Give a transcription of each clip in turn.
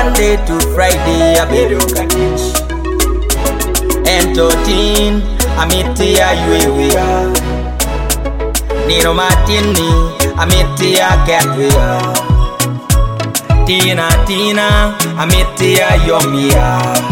Monday to Friday, I be do teach. And 13, I meet ya you. Nino Martini, I meet ya get we. Tina, I meet ya yomia.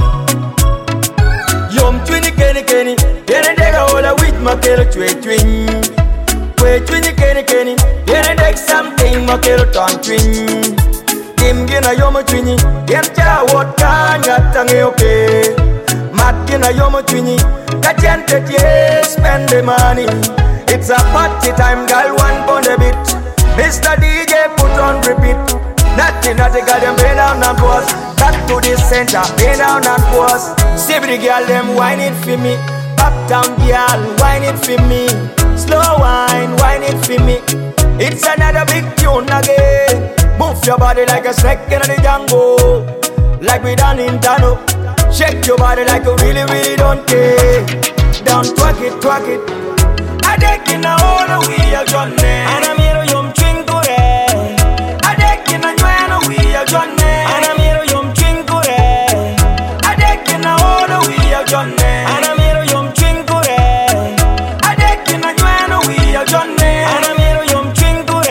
Yom twinny kenny, then I take all the wheat mackerel twin. Wait, twinny kenny, then I take something mackerel ton twin. Tim gina yomo twinny, then cha what can ya tangy okay. Mat gina yomo twinny, kachente ye spend the money. It's a party time, girl, one pound a bit. Mr. DJ put on repeat. Nothing, girl, them bend down and pause. Back to the center, bend down and pause. See the girl, them whine it for me. Uptown girl, whine it for me. Slow whine it for me. It's another big tune again. Move your body like a snake in the jungle. Like we done in Tano. Shake your body like you really don't care. Down, twerk it. I take in a whole way of Johnny. And I'm here, yum chingure. I take in a new way of Johnny. And I'm here, yum chingure. I take in a whole way of Johnny. And I'm here, yum chingure. I take in a new way of Johnny. And I'm here, yum chingure.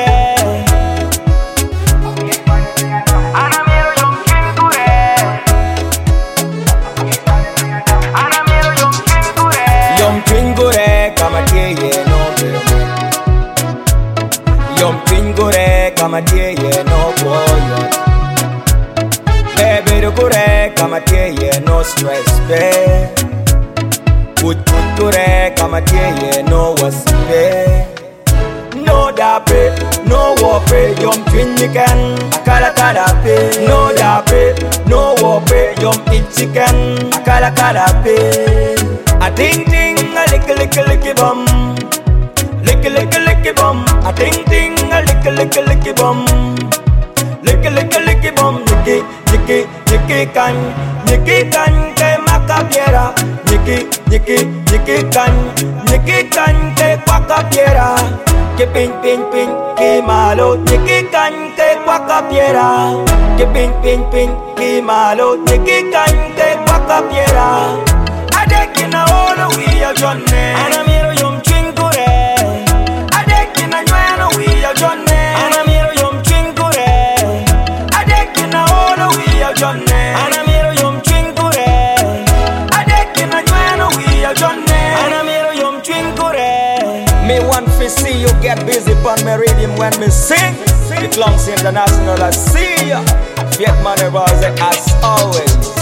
And I'm here, yum chingure. And I'm here, yum chingure. Yum chingure, come at ye no baby. Yum chingure, come at ye no boy. Baby, do kure, come at ye no stress, babe. Put kure, come at ye no was babe. No dape, no wape, yum twin chicken, akala pe. No dape, no wape, yum eat chicken, akala pe. A ding ding, a licky bum. Licky bum. A ding ding, a licky bum. Licky bum. Nicky can, ke macapiera. Nicky can, ke quacapiera. Que pin, que malo. Nicky can, ke quacapiera. Que pin, que malo. Nicky can, ke quacapiera. I take in a whole way of Johnny. And I'm here, yum chingure. I take in a new way of Johnny. And I'm here, yum chingure. I take in a whole way of Johnny. And I'm here, yum chingure. I take in a new way of Johnny. And I'm here, yum chingure. Me want to see you get busy on my rhythm when me sing. It belongs international, I see ya. Viet Money Rose as always.